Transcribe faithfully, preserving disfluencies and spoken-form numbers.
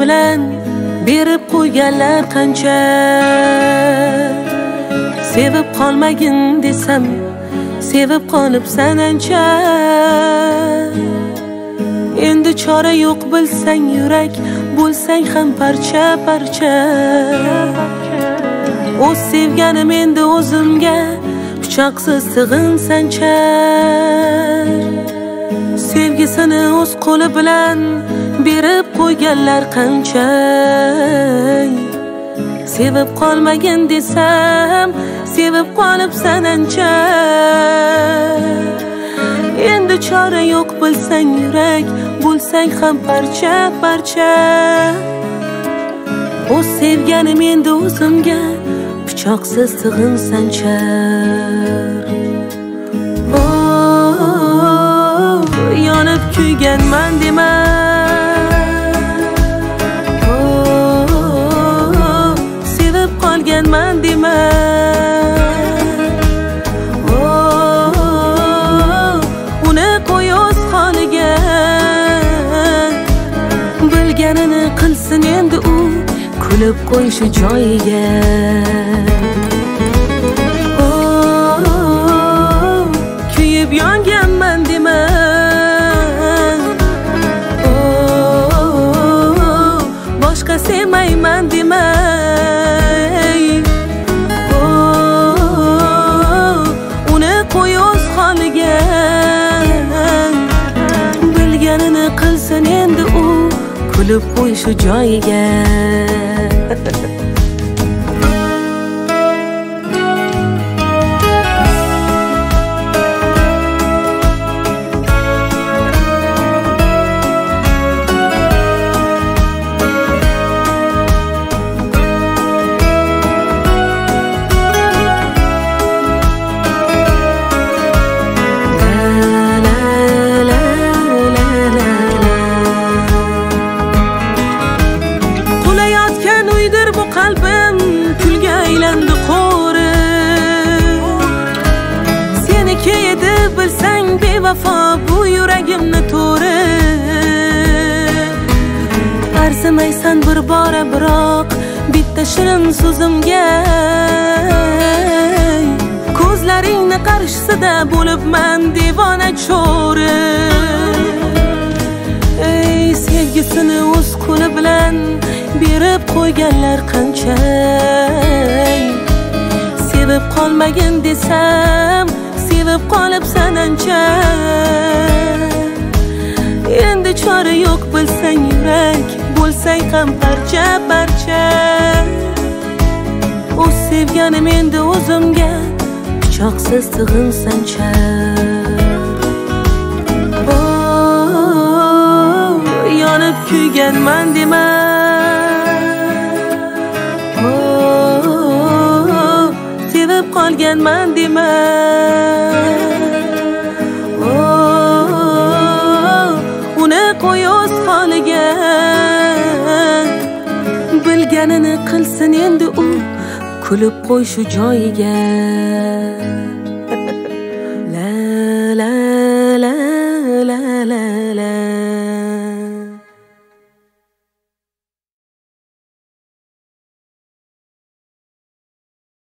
bilan berib qo'yganlar qancha. Sevib qolmagin desam, sevib qolibsan ancha. Endi chora yo'q bilsang yurak, bo'lsang ham parcha parcha. O'z sevganim endi o'zimga pichoqsiz sig'insancha. Sevgisini o'z qo'li bilan berib qo'yganlar qancha. Sevib qolmagin desam, sevib qolibsan ancha. Endi chora yo'q bilsang yurak, bo'lsang ham parcha parcha. O'z sevganim endi o'zimga pichoqsiz sig'insancha. Oh, yonib kuyganman dema. Oh, sevib qolganman dema. Oh, uni qo'y o'z holiga. Bilganini qilsin endi u, kulib qo'y shu joyiga. Oh, kuyib yonganman dema. Oh, boshqa sevmayman dema. Oh, uni qo'y o'z holiga. Bilganini qilsin endi u, kulib qo'y shu joyiga. Qalbim kulga aylandi qo'ri. Seniki edi bilsang bevafo bu yuragimni to'ri. Arzimaysan bir bora biroq bitta shirin so'zimga. Ko'zlaringni qarshisida bo'libman devona cho'ri. Ey sevgisini o'z qo'li bilan berib qo'yganlar qancha. Sevib qolmagin desam, sevib qolibsan ancha. Endi chora yo'q bilsang yurak, bo'lsang ham parcha parcha. O'z sevganim endi o'zimga pichoqsiz sig'insancha. Oh, yonib kuyganman dema. Sevib qolganman dema. Oh, uni qo'y o'z holiga. Bilganini qilsin endi u, kulib qo'y shu joyiga.